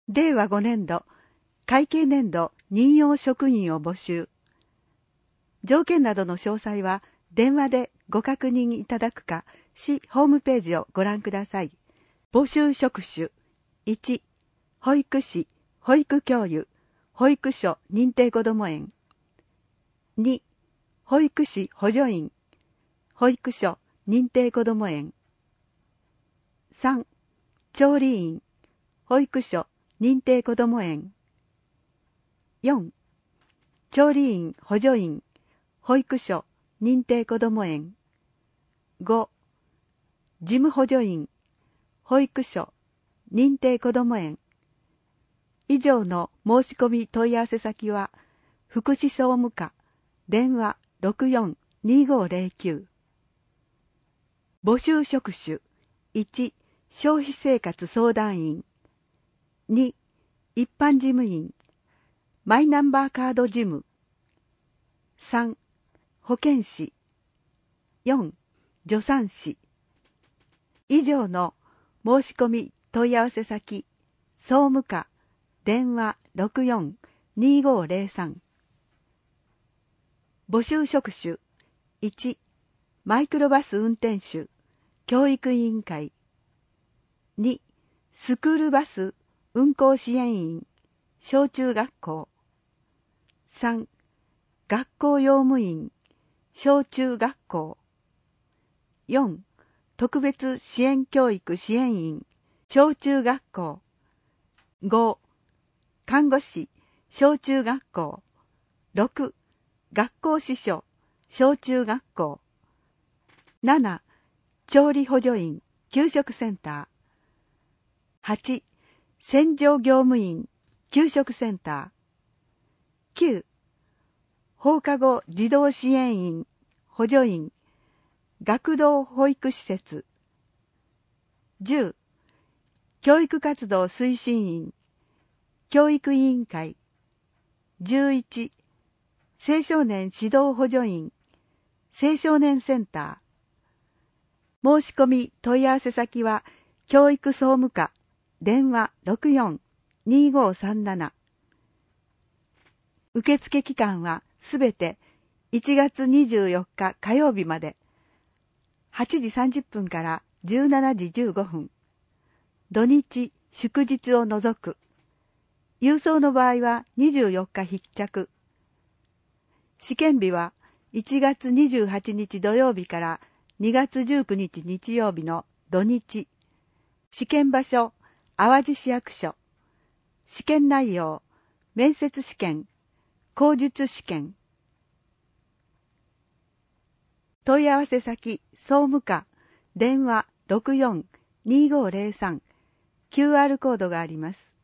令和5年度会計年度任用職員を募集。条件などの詳細は電話でご確認いただくか、市ホームページをご覧ください。募集職種1、保育士、保育教諭、保育所認定こども園。2、保育士補助員、保育所認定こども園。3、調理員、保育所認定こども園。4、調理員補助員、保育所認定こども園。5、事務補助員、保育所認定こども園。以上の申し込み問い合わせ先は福祉総務課電話 64-2509。 募集職種1、消費生活相談員。2、一般事務員、マイナンバーカード事務。3、保健師。4、助産師。以上の申し込み問い合わせ先、総務課電話 64-2503。 募集職種1、マイクロバス運転手、教育委員会。2、スクールバス運行支援員、小中学校。3、学校用務員、小中学校。4、特別支援教育支援員、小中学校。5、看護師、小中学校。6、学校司書、小中学校。7、調理補助員、給食センター。8、洗浄業務員、給食センター。9、放課後児童支援員、補助員、学童保育施設。10、教育活動推進員、教育委員会。11、青少年指導補助員、青少年センター。申し込み問い合わせ先は教育総務課電話 64-2537。 受付期間はすべて1月24日火曜日まで、8時30分から17時15分。土日祝日を除く。郵送の場合は24日必着。試験日は1月28日土曜日から2月19日日曜日の土日。試験場所、淡路市役所。試験内容、面接試験、口述試験。問い合わせ先、総務課、電話 64-2503。QR コードがあります。